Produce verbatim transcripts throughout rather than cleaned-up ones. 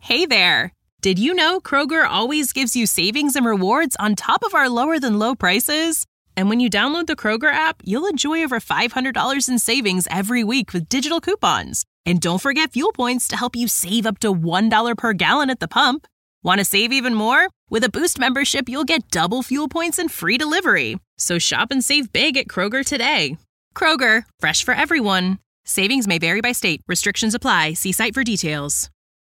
Hey there! Did you know Kroger always gives you savings and rewards on top of our lower-than-low prices? And when you download the Kroger app, you'll enjoy over five hundred dollars in savings every week with digital coupons. And don't forget fuel points to help you save up to one dollar per gallon at the pump. Want to save even more? With a Boost membership, you'll get double fuel points and free delivery. So shop and save big at Kroger today. Kroger, fresh for everyone. Savings may vary by state. Restrictions apply. See site for details.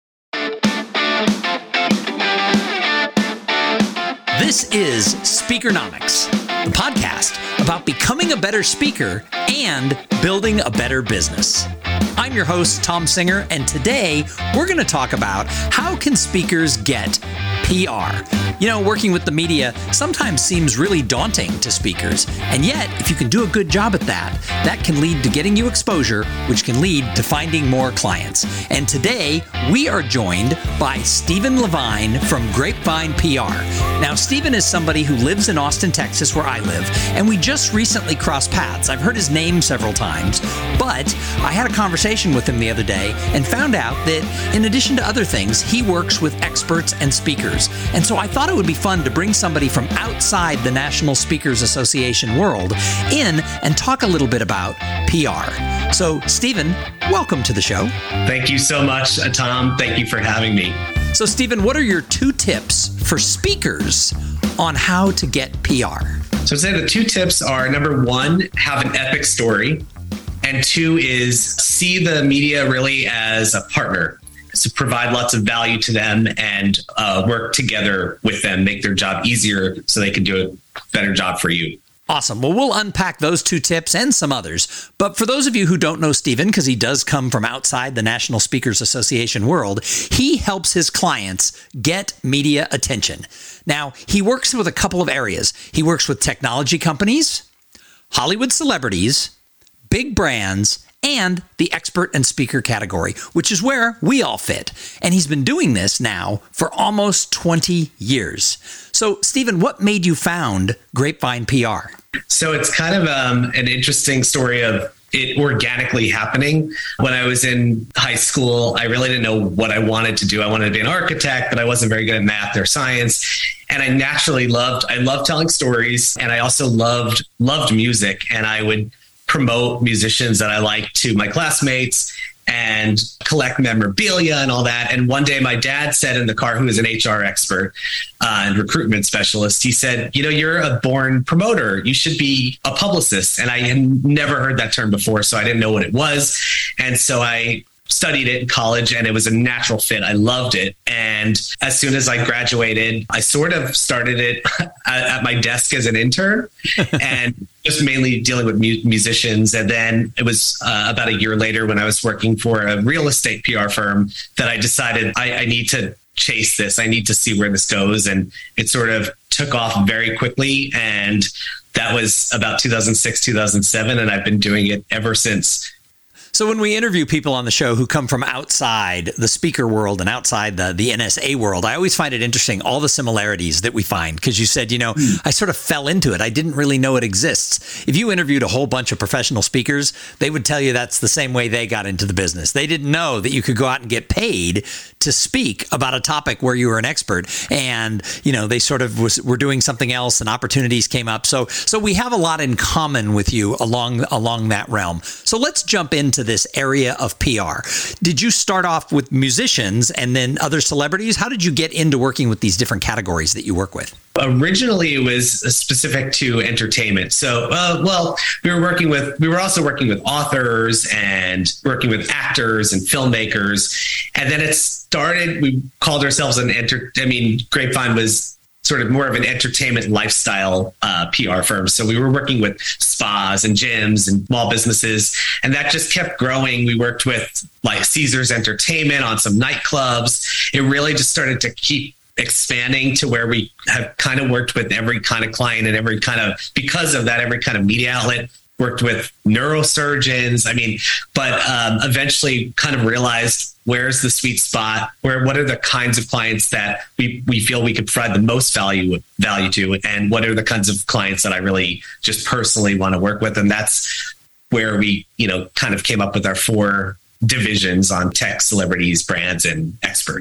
This is Speakernomics, the podcast about becoming a better speaker and building a better business. I'm your host, Tom Singer, and today we're going to talk about how can speakers get P R. You know, working with the media sometimes seems really daunting to speakers, and yet if you can do a good job at that, that can lead to getting you exposure, which can lead to finding more clients. And today we are joined by Stephen Levine from Grapevine P R. Now, Stephen is somebody who lives in Austin, Texas, where I live, and we just recently crossed paths. I've heard his name several times, but I had a conversation with him the other day and found out that in addition to other things, he works with experts and speakers. And so I thought it would be fun to bring somebody from outside the National Speakers Association world in and talk a little bit about P R. So, Stephen, welcome to the show. Thank you so much, Tom. Thank you for having me. So, Stephen, what are your two tips for speakers on how to get P R? So I'd say the two tips are, number one, have an epic story. And two is see the media really as a partner. So provide lots of value to them and uh, work together with them, make their job easier so they can do a better job for you. Awesome. Well, we'll unpack those two tips and some others. But for those of you who don't know Stephen, because he does come from outside the National Speakers Association world, he helps his clients get media attention. Now, he works with a couple of areas. He works with technology companies, Hollywood celebrities, big brands, and the expert and speaker category, which is where we all fit. And he's been doing this now for almost twenty years. So, Stephen, what made you found Grapevine P R? So it's kind of um, an interesting story of it organically happening. When I was in high school, I really didn't know what I wanted to do. I wanted to be an architect, but I wasn't very good at math or science. And I naturally loved, I loved telling stories. And I also loved, loved music. And I would promote musicians that I liked to my classmates and collect memorabilia and all that. And one day my dad said in the car, who is an H R expert uh, and recruitment specialist, he said, you know, you're a born promoter. You should be a publicist. And I had never heard that term before, so I didn't know what it was. And so I studied it in college and it was a natural fit. I loved it. And as soon as I graduated, I sort of started it at my desk as an intern and just mainly dealing with mu- musicians. And then it was uh, about a year later when I was working for a real estate P R firm that I decided I, I need to chase this. I need to see where this goes. And it sort of took off very quickly. And that was about two thousand six, two thousand seven. And I've been doing it ever since. So when we interview people on the show who come from outside the speaker world and outside the, the N S A world, I always find it interesting, all the similarities that we find. Because you said, you know, mm. I sort of fell into it. I didn't really know it exists. If you interviewed a whole bunch of professional speakers, they would tell you that's the same way they got into the business. They didn't know that you could go out and get paid to speak about a topic where you were an expert. And, you know, they sort of was, were doing something else and opportunities came up. So so we have a lot in common with you along along that realm. So let's jump into this area of P R. Did you start off with musicians and then other celebrities? How did you get into working with these different categories that you work with? Originally, it was specific to entertainment. So, uh, well, we were working with, we were also working with authors and working with actors and filmmakers. And then it started, we called ourselves an enter, I mean, Grapevine was sort of more of an entertainment lifestyle uh, P R firm. So we were working with spas and gyms and small businesses, and that just kept growing. We worked with like Caesars Entertainment on some nightclubs. It really just started to keep expanding to where we have kind of worked with every kind of client and every kind of, because of that, every kind of media outlet. Worked with neurosurgeons. I mean, but um, eventually kind of realized where's the sweet spot, where, what are the kinds of clients that we, we feel we could provide the most value value to, and what are the kinds of clients that I really just personally want to work with. And that's where we, you know, kind of came up with our four divisions on tech, celebrities, brands, and experts.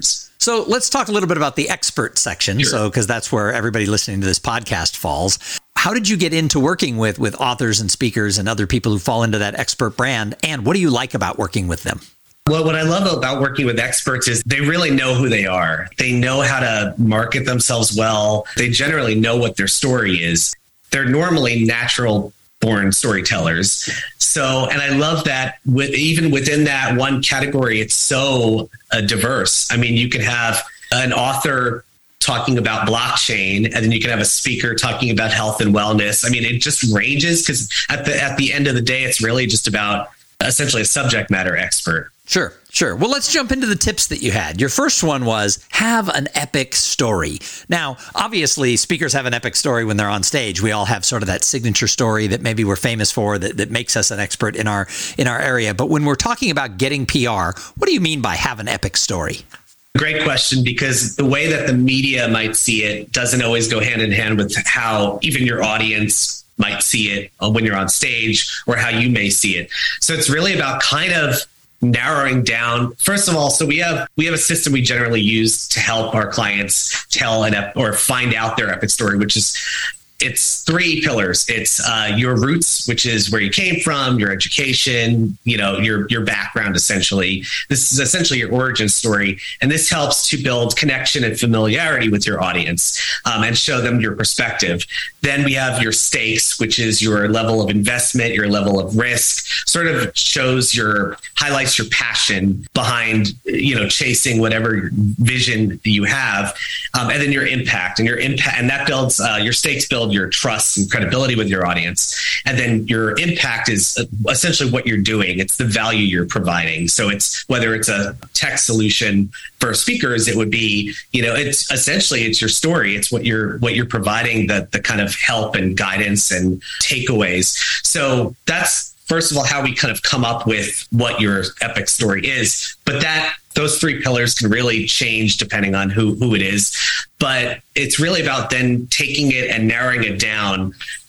So let's talk a little bit about the expert section. Sure. So, because that's where everybody listening to this podcast falls. How did you get into working with, with authors and speakers and other people who fall into that expert brand? And what do you like about working with them? Well, what I love about working with experts is they really know who they are. They know how to market themselves well. They generally know what their story is. They're normally natural born storytellers. So, and I love that with even within that one category, it's so uh, diverse. I mean, you could have an author talking about blockchain, and then you can have a speaker talking about health and wellness. I mean, it just ranges because at the at the end of the day, it's really just about essentially a subject matter expert. Sure, sure. Well, let's jump into the tips that you had. Your first one was have an epic story. Now, obviously, speakers have an epic story when they're on stage. We all have sort of that signature story that maybe we're famous for that, that makes us an expert in our in our area. But when we're talking about getting P R, what do you mean by have an epic story? Great question, because the way that the media might see it doesn't always go hand in hand with how even your audience might see it when you're on stage or how you may see it. So it's really about kind of narrowing down. First of all, so we have we have a system we generally use to help our clients tell an ep- or find out their epic story, which is it's three pillars. It's uh, your roots, which is where you came from, your education, you know, your your background, essentially. This is essentially your origin story. And this helps to build connection and familiarity with your audience um, and show them your perspective. Then we have your stakes, which is your level of investment, your level of risk, sort of shows your, highlights your passion behind, you know, chasing whatever vision you have. Um, and then your impact and your impact, and that builds uh, your stakes build your trust and credibility with your audience. And then your impact is essentially what you're doing. It's the value you're providing. So it's whether it's a tech solution for speakers, it would be, you know, it's essentially it's your story. It's what you're what you're providing, the the kind of help and guidance and takeaways. So that's first of all how we kind of come up with what your epic story is. But that those three pillars can really change depending on who, who it is. But it's really about then taking it and narrowing it down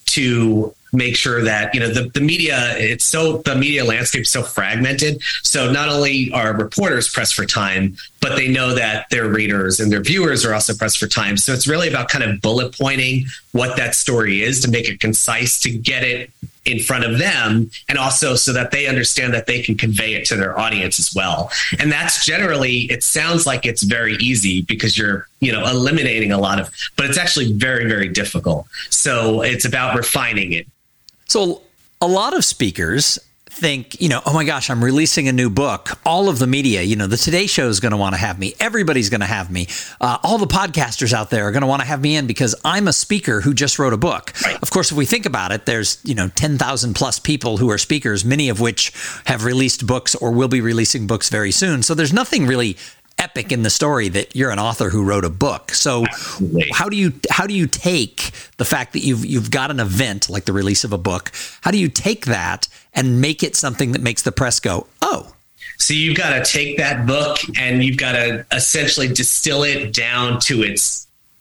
to make sure that, you know, the, the media, it's so, the media landscape is so fragmented. So not only are reporters pressed for time, but they know that their readers and their viewers are also pressed for time. So it's really about kind of bullet pointing what that story is to make it concise, to get it in front of them, and also so that they understand that they can convey it to their audience as well. And that's generally, it sounds like it's very easy because you're, you know, eliminating a lot of, but it's actually very, very difficult. So it's about refining it. So a lot of speakers think, you know, oh my gosh, I'm releasing a new book. All of the media, you know, the Today Show is going to want to have me. Everybody's going to have me. Uh, all the podcasters out there are going to want to have me in because I'm a speaker who just wrote a book. Right. Of course, if we think about it, there's, you know, ten thousand plus people who are speakers, many of which have released books or will be releasing books very soon. So there's nothing really epic in the story that you're an author who wrote a book. So Absolutely. how do you how do you take the fact that you've you've got an event like the release of a book? How do you take that and make it something that makes the press go, oh? So you've got to take that book and you've got to essentially distill it down to its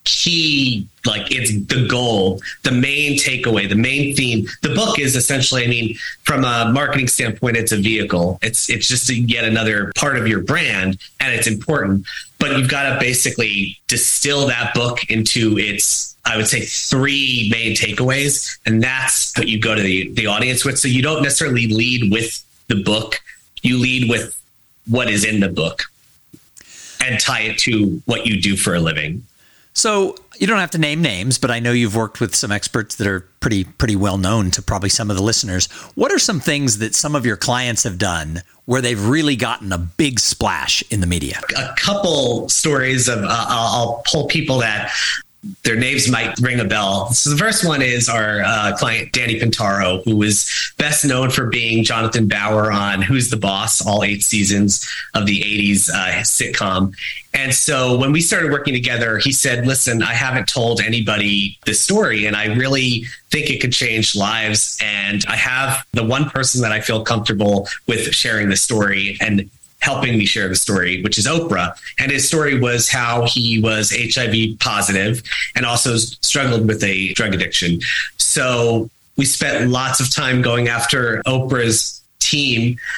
key, like it's the goal, the main takeaway, the main theme. The book is essentially, I mean, from a marketing standpoint, it's a vehicle. It's it's just a, yet another part of your brand, and it's important. But you've got to basically distill that book into its, I would say, three main takeaways, and that's what you go to the, the audience with. So you don't necessarily lead with the book. You lead with what is in the book and tie it to what you do for a living. So you don't have to name names, but I know you've worked with some experts that are pretty pretty well known to probably some of the listeners. What are some things that some of your clients have done where they've really gotten a big splash in the media? A couple stories of, uh, I'll, I'll pull people that their names might ring a bell. So the first one is our uh, client, Danny Pintaro, who was best known for being Jonathan Bauer on Who's the Boss, all eight seasons of the eighties uh, sitcom. And so when we started working together, he said, listen, I haven't told anybody this story, and I really think it could change lives. And I have the one person that I feel comfortable with sharing the story and helping me share the story, which is Oprah. And his story was how he was H I V positive and also struggled with a drug addiction. So we spent lots of time going after Oprah's team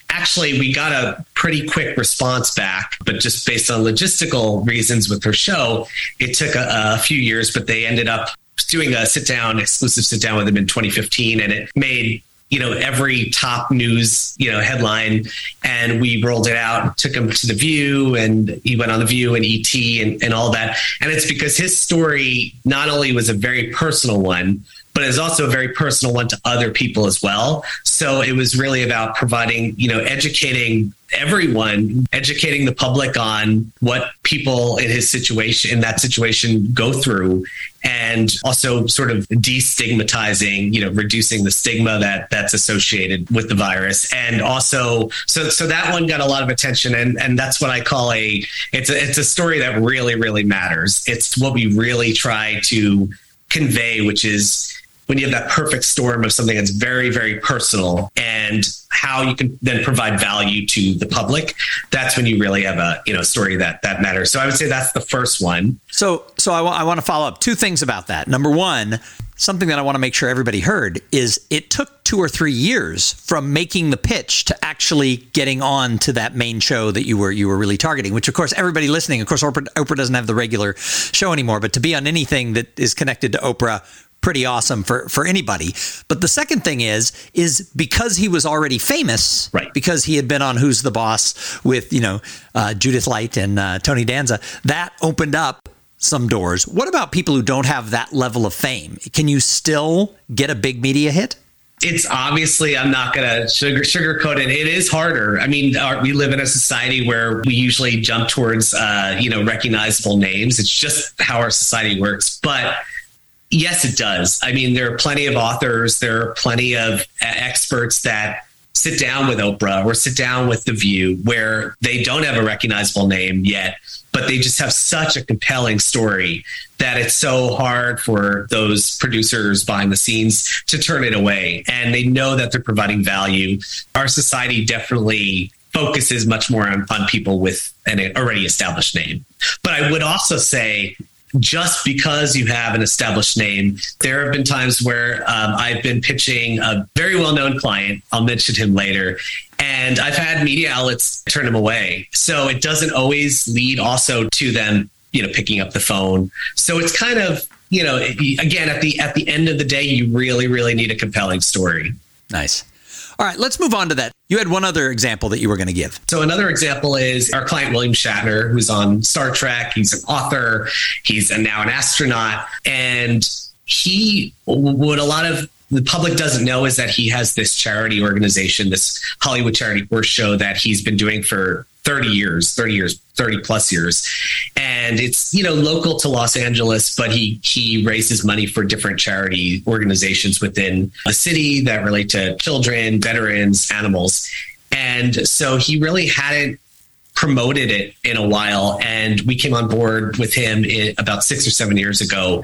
actually, we got a pretty quick response back, but just based on logistical reasons with her show, it took a, a few years, but they ended up doing a sit down, exclusive sit down with him in twenty fifteen. And it made, you know, every top news, you know, headline. And we rolled it out, took him to The View, and he went on The View and E T and, and all that. And it's because his story not only was a very personal one, but it's also a very personal one to other people as well. So it was really about providing, you know, educating everyone, educating the public on what people in his situation, in that situation, go through, and also sort of destigmatizing, you know, reducing the stigma that that's associated with the virus. And also, so so that one got a lot of attention, and and that's what I call a it's a it's a story that really, really matters. It's what we really try to convey, which is when you have that perfect storm of something that's very, very personal and how you can then provide value to the public, that's when you really have a, you know, story that that matters. So I would say that's the first one. So so I, w- I want to follow up two things about that. Number one, something that I want to make sure everybody heard is it took two or three years from making the pitch to actually getting on to that main show that you were you were really targeting, which, of course, everybody listening, of course, Oprah, Oprah doesn't have the regular show anymore, but to be on anything that is connected to Oprah, pretty awesome for, for anybody. But the second thing is, is because he was already famous, right, because he had been on Who's the Boss with, you know, uh, Judith Light and uh, Tony Danza, that opened up some doors. What about people who don't have that level of fame? Can you still get a big media hit? It's obviously, I'm not going to sugar sugarcoat it. It is harder. I mean, our, we live in a society where we usually jump towards, uh, you know, recognizable names. It's just how our society works. But yes, it does. I mean, there are plenty of authors, there are plenty of experts that sit down with Oprah or sit down with The View where they don't have a recognizable name yet, but they just have such a compelling story that it's so hard for those producers behind the scenes to turn it away. And they know that they're providing value. Our society definitely focuses much more on, on people with an already established name. But I would also say, just because you have an established name, there have been times where um, I've been pitching a very well-known client. I'll mention him later. And I've had media outlets turn him away. So it doesn't always lead also to them, you know, picking up the phone. So it's kind of, you know, again, at the at the end of the day, you really, really need a compelling story. Nice. All right, let's move on to that. You had one other example that you were going to give. So another example is our client, William Shatner, who's on Star Trek. He's an author. He's a, now an astronaut. And he, what a lot of the public doesn't know is that he has this charity organization, this Hollywood charity horse show that he's been doing for thirty years, thirty years, thirty plus years. And it's, you know, local to Los Angeles, but he he raises money for different charity organizations within the city that relate to children, veterans, animals. And so he really hadn't promoted it in a while. And we came on board with him in, about six or seven years ago.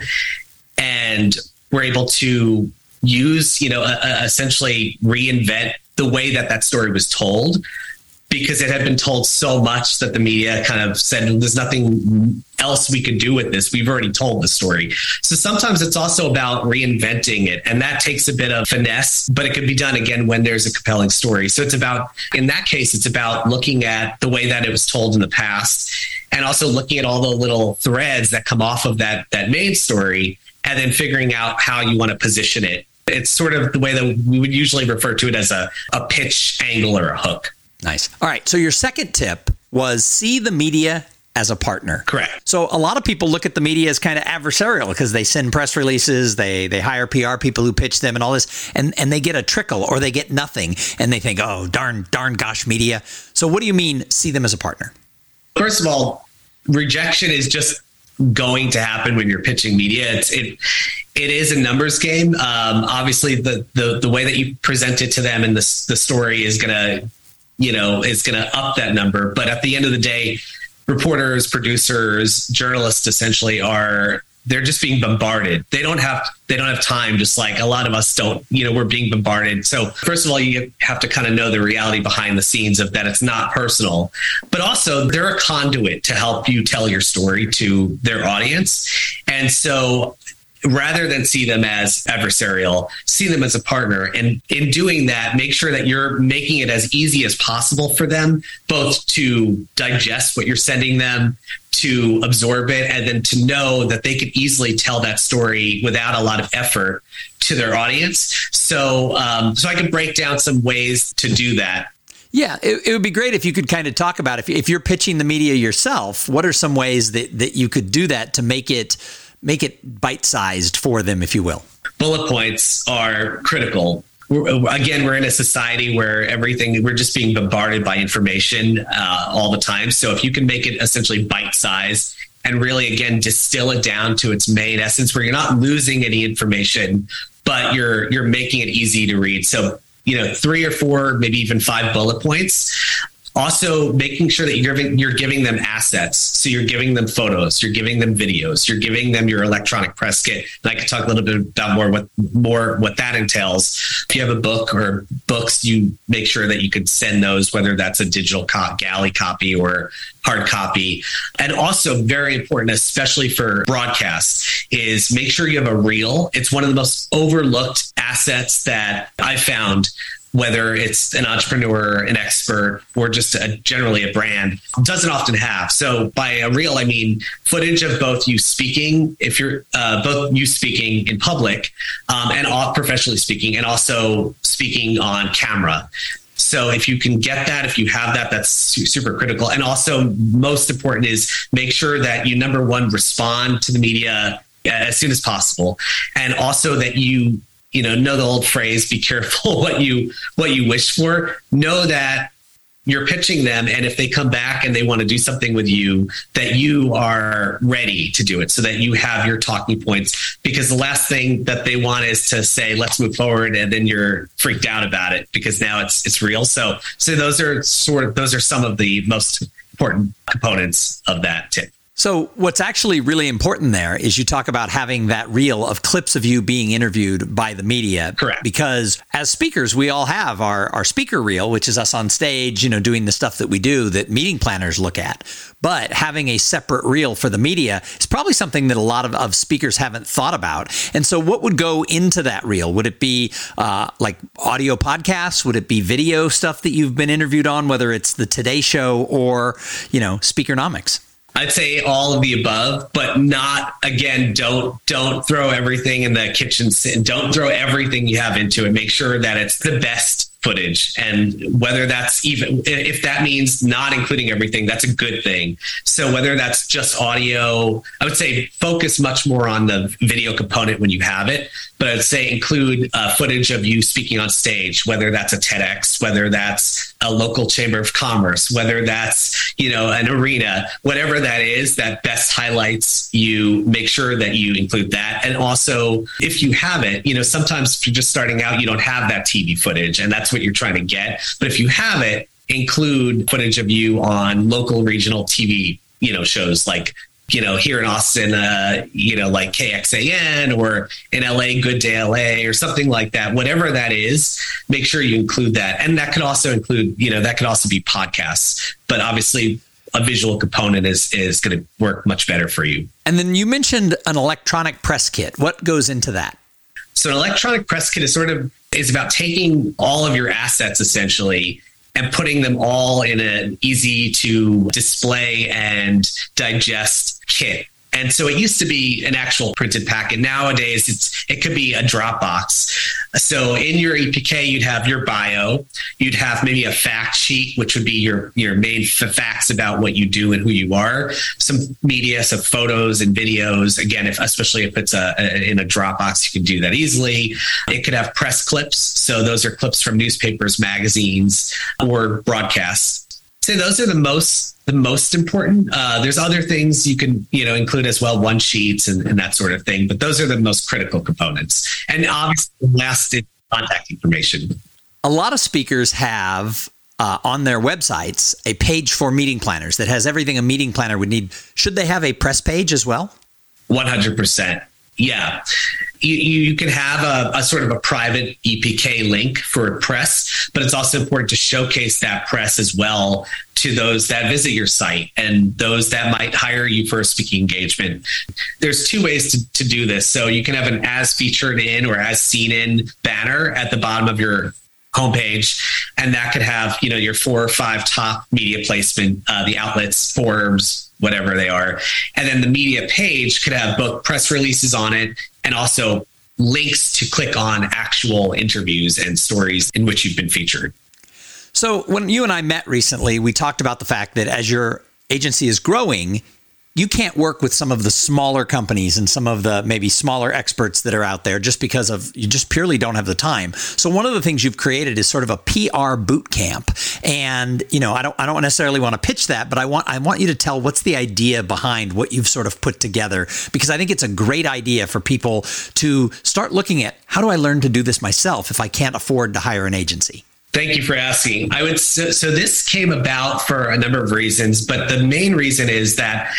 And we're able to use, you know, uh, essentially reinvent the way that that story was told, because it had been told so much that the media kind of said, there's nothing else we could do with this. We've already told the story. So sometimes it's also about reinventing it. And that takes a bit of finesse, but it could be done again when there's a compelling story. So it's about, in that case, it's about looking at the way that it was told in the past and also looking at all the little threads that come off of that, that main story and then figuring out how you want to position it. It's sort of the way that we would usually refer to it as a, a pitch angle or a hook. Nice. All right. So your second tip was see the media as a partner. Correct. So a lot of people look at the media as kind of adversarial because they send press releases, they they hire P R people who pitch them and all this, and, and they get a trickle or they get nothing. And they think, oh, darn, darn gosh, media. So what do you mean see them as a partner? First of all, rejection is just going to happen when you're pitching media. It's it it is a numbers game. Um, obviously, the, the the way that you present it to them and the the story is gonna, you know, is gonna up that number. But at the end of the day, reporters, producers, journalists essentially are they're just being bombarded. They don't have they don't have time, just like a lot of us don't, you know, we're being bombarded. So first of all, you have to kind of know the reality behind the scenes of that it's not personal, but also they're a conduit to help you tell your story to their audience. And so rather than see them as adversarial, see them as a partner. And in doing that, make sure that you're making it as easy as possible for them, both to digest what you're sending them, to absorb it, and then to know that they could easily tell that story without a lot of effort to their audience. So, um, so I can break down some ways to do that. Yeah, it, it would be great if you could kind of talk about if, if you're pitching the media yourself, what are some ways that, that you could do that to make it make it bite-sized for them, if you will? Bullet points are critical. We're, again, we're in a society where everything, we're just being bombarded by information uh, all the time. So if you can make it essentially bite-sized and really, again, distill it down to its main essence, where you're not losing any information, but you're you're making it easy to read. So, you know, three or four, maybe even five bullet points. Also, making sure that you're giving, you're giving them assets. So you're giving them photos, you're giving them videos, you're giving them your electronic press kit. And I can talk a little bit about more what more what that entails. If you have a book or books, you make sure that you could send those, whether that's a digital co- galley copy or hard copy. And also very important, especially for broadcasts, is make sure you have a reel. It's one of the most overlooked assets that I found, whether it's an entrepreneur, an expert, or just a, generally a brand, doesn't often have. So by a reel, I mean footage of both you speaking, if you're uh, both you speaking in public um, and all professionally speaking, and also speaking on camera. So if you can get that, if you have that, that's super critical. And also most important is make sure that you, number one, respond to the media as soon as possible. And also that you You know, know the old phrase, be careful what you what you wish for. Know that you're pitching them, and if they come back and they want to do something with you, that you are ready to do it, so that you have your talking points. Because the last thing that they want is to say, let's move forward, and then you're freaked out about it because now it's it's real. So so those are sort of those are some of the most important components of that tip. So what's actually really important there is you talk about having that reel of clips of you being interviewed by the media. Correct. Because as speakers, we all have our, our speaker reel, which is us on stage, you know, doing the stuff that we do that meeting planners look at. But having a separate reel for the media is probably something that a lot of, of speakers haven't thought about. And so what would go into that reel? Would it be uh, like audio podcasts? Would it be video stuff that you've been interviewed on, whether it's the Today Show or, you know, Speakernomics? I'd say all of the above, but not, again, don't don't throw everything in the kitchen. Don't throw everything you have into it. Make sure that it's the best footage. And whether that's even, if that means not including everything, that's a good thing. So whether that's just audio, I would say focus much more on the video component when you have it. But I'd say include uh, footage of you speaking on stage, whether that's a TEDx, whether that's a local chamber of commerce, whether that's, you know, an arena, whatever that is, that best highlights you, make sure that you include that. And also, if you have it, you know, sometimes if you're just starting out, you don't have that T V footage, and that's what you're trying to get. But if you have it, include footage of you on local regional T V, you know, shows like, you know, here in Austin, uh, you know, like K X A N, or in L A, Good Day L A, or something like that. Whatever that is, make sure you include that. And that could also include, you know, that could also be podcasts. But obviously, a visual component is is going to work much better for you. And then you mentioned an electronic press kit. What goes into that? So an electronic press kit is sort of is about taking all of your assets essentially and putting them all in an easy to display and digest kit. And so it used to be an actual printed packet. Nowadays, it's it could be a Dropbox. So in your E P K, you'd have your bio. You'd have maybe a fact sheet, which would be your, your main f- facts about what you do and who you are. Some media, some photos and videos. Again, if especially if it's a, a in a Dropbox, you can do that easily. It could have press clips. So those are clips from newspapers, magazines, or broadcasts. So those are the most the most important. Uh, there's other things you can, you know, include as well, one sheets and, and that sort of thing. But those are the most critical components. And obviously, the last is contact information. A lot of speakers have uh, on their websites a page for meeting planners that has everything a meeting planner would need. Should they have a press page as well? one hundred percent. Yeah. You, you can have a, a sort of a private E P K link for press, but it's also important to showcase that press as well to those that visit your site and those that might hire you for a speaking engagement. There's two ways to, to do this. So you can have an as featured in or as seen in banner at the bottom of your homepage, and that could have, you know, your four or five top media placement, uh, the outlets, Forbes, whatever they are. And then the media page could have both press releases on it and also links to click on actual interviews and stories in which you've been featured. So when you and I met recently, we talked about the fact that as your agency is growing, you can't work with some of the smaller companies and some of the maybe smaller experts that are out there just because of you just purely don't have the time. So one of the things you've created is sort of a P R boot camp. And, you know, I don't I don't necessarily want to pitch that, but I want I want you to tell what's the idea behind what you've sort of put together, because I think it's a great idea for people to start looking at, how do I learn to do this myself if I can't afford to hire an agency? Thank you for asking. I would so, so this came about for a number of reasons, but the main reason is that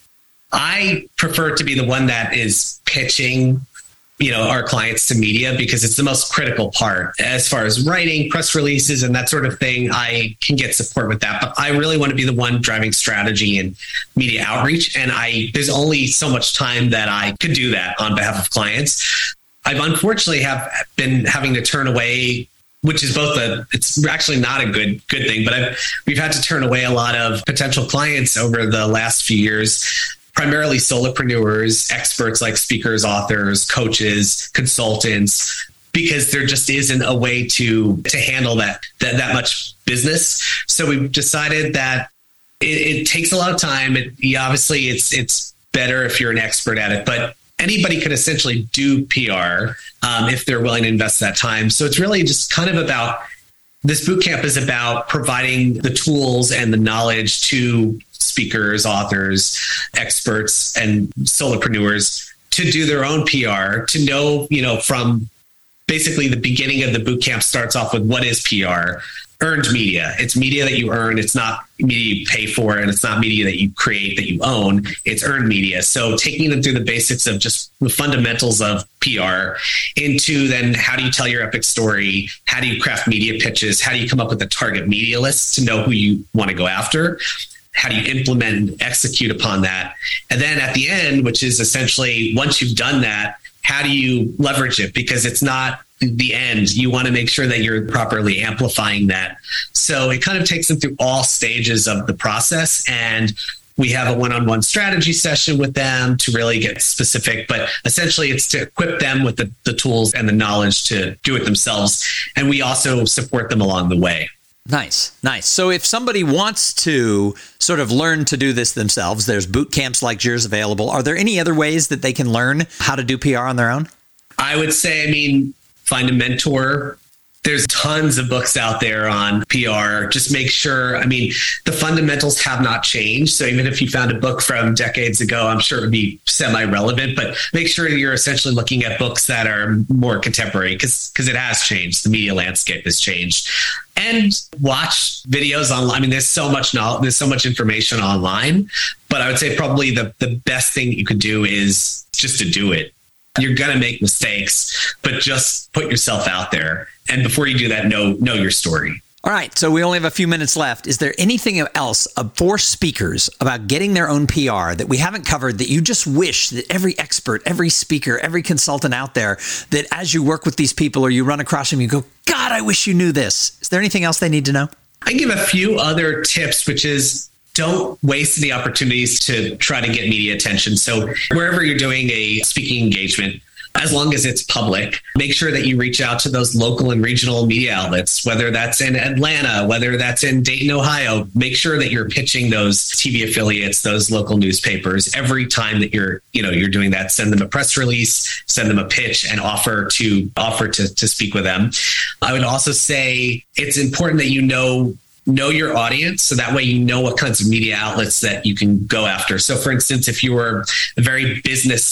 I prefer to be the one that is pitching, you know, our clients to media, because it's the most critical part. As far as writing press releases and that sort of thing, I can get support with that. But I really want to be the one driving strategy and media outreach. And I there's only so much time that I could do that on behalf of clients. I've unfortunately have been having to turn away, which is both a, it's actually not a good good thing, but I've, we've had to turn away a lot of potential clients over the last few years, primarily solopreneurs, experts like speakers, authors, coaches, consultants, because there just isn't a way to to handle that that, that much business. So we've decided that it, it takes a lot of time. It, obviously, it's it's better if you're an expert at it, but anybody could essentially do P R um, if they're willing to invest that time. So it's really just kind of about, this bootcamp is about providing the tools and the knowledge to speakers, authors, experts, and solopreneurs to do their own P R, to know, you know, from basically the beginning of the bootcamp starts off with what is P R? Earned media. It's media that you earn. It's not media you pay for, and it's not media that you create, that you own. It's earned media. So taking them through the basics of just the fundamentals of P R into then how do you tell your epic story? How do you craft media pitches? How do you come up with a target media list to know who you want to go after? How do you implement and execute upon that? And then at the end, which is essentially once you've done that, how do you leverage it? Because it's not the end. You want to make sure that you're properly amplifying that. So it kind of takes them through all stages of the process. And we have a one-on-one strategy session with them to really get specific. But essentially, it's to equip them with the, the tools and the knowledge to do it themselves. And we also support them along the way. Nice, nice. So if somebody wants to sort of learn to do this themselves, there's boot camps like yours available. Are there any other ways that they can learn how to do P R on their own? I would say, I mean, find a mentor. There's tons of books out there on P R. Just make sure, I mean, the fundamentals have not changed. So even if you found a book from decades ago, I'm sure it would be semi-relevant, but make sure you're essentially looking at books that are more contemporary, because because it has changed. The media landscape has changed. And watch videos online. I mean, there's so much knowledge, there's so much information online, but I would say probably the, the best thing you could do is just to do it. You're going to make mistakes, but just put yourself out there. And before you do that, know, know your story. All right. So we only have a few minutes left. Is there anything else for speakers about getting their own P R that we haven't covered that you just wish that every expert, every speaker, every consultant out there, that as you work with these people or you run across them, you go, God, I wish you knew this. Is there anything else they need to know? I can give a few other tips, which is don't waste the opportunities to try to get media attention. So wherever you're doing a speaking engagement, as long as it's public, make sure that you reach out to those local and regional media outlets, whether that's in Atlanta, whether that's in Dayton, Ohio. Make sure that you're pitching those T V affiliates, those local newspapers. Every time that you're, you know, you're doing that, send them a press release, send them a pitch, and offer to offer to, to speak with them. I would also say it's important that you know know your audience, so that way you know what kinds of media outlets that you can go after. So for instance, if you were a very business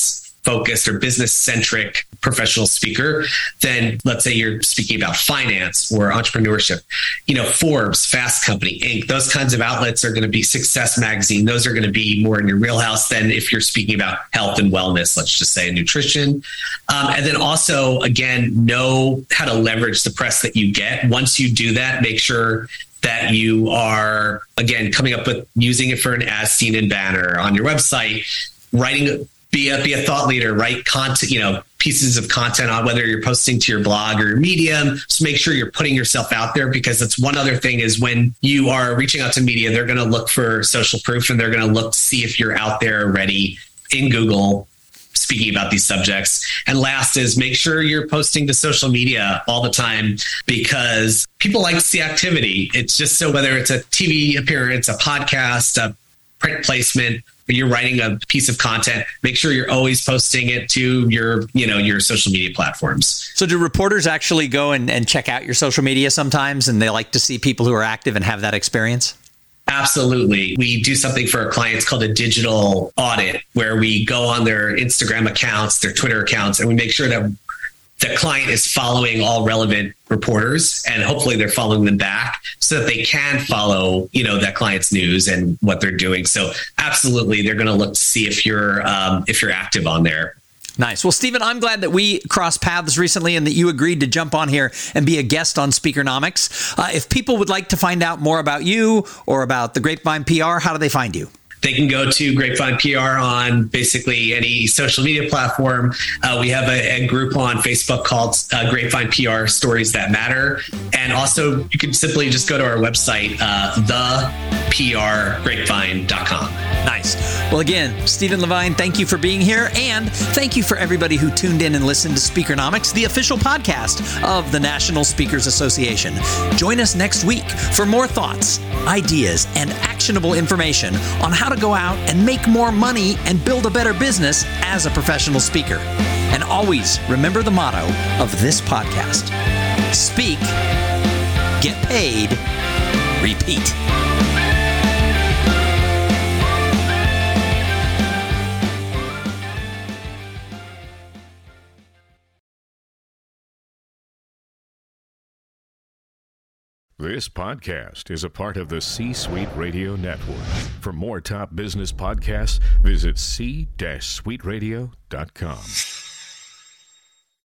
focused or business centric professional speaker, then let's say you're speaking about finance or entrepreneurship, you know, Forbes, Fast Company, Incorporated, those kinds of outlets are going to be Success Magazine. Those are going to be more in your wheelhouse than if you're speaking about health and wellness, let's just say nutrition. Um, and then also, again, know how to leverage the press that you get. Once you do that, make sure that you are, again, coming up with using it for an as seen in banner on your website, writing, be a, be a thought leader, write content, you know, pieces of content on whether you're posting to your blog or your Medium. Just make sure you're putting yourself out there, because that's one other thing is when you are reaching out to media, they're going to look for social proof and they're going to look to see if you're out there already in Google speaking about these subjects. And last is make sure you're posting to social media all the time, because people like to see activity. It's just so whether it's a T V appearance, a podcast, a print placement, or you're writing a piece of content, make sure you're always posting it to your, you know, your social media platforms. So do reporters actually go and, and check out your social media sometimes, and they like to see people who are active and have that experience? Absolutely. We do something for our clients called a digital audit, where we go on their Instagram accounts, their Twitter accounts, and we make sure that the client is following all relevant reporters, and hopefully they're following them back so that they can follow, you know, that client's news and what they're doing. So absolutely, they're going to look to see if you're um, if you're active on there. Nice. Well, Stephen, I'm glad that we crossed paths recently and that you agreed to jump on here and be a guest on Speakernomics. Uh, if people would like to find out more about you or about the Grapevine P R, how do they find you? They can go to Grapevine P R on basically any social media platform. Uh, we have a, a group on Facebook called uh, Grapevine P R Stories That Matter. And also, you can simply just go to our website, uh, the p r grapevine dot com. Nice. Well, again, Stephen Levine, thank you for being here. And thank you for everybody who tuned in and listened to Speakernomics, the official podcast of the National Speakers Association. Join us next week for more thoughts, ideas, and actionable information on how to go out and make more money and build a better business as a professional speaker. And always remember the motto of this podcast: speak, get paid, repeat. This podcast is a part of the C-Suite Radio Network. For more top business podcasts, visit c suite radio dot com.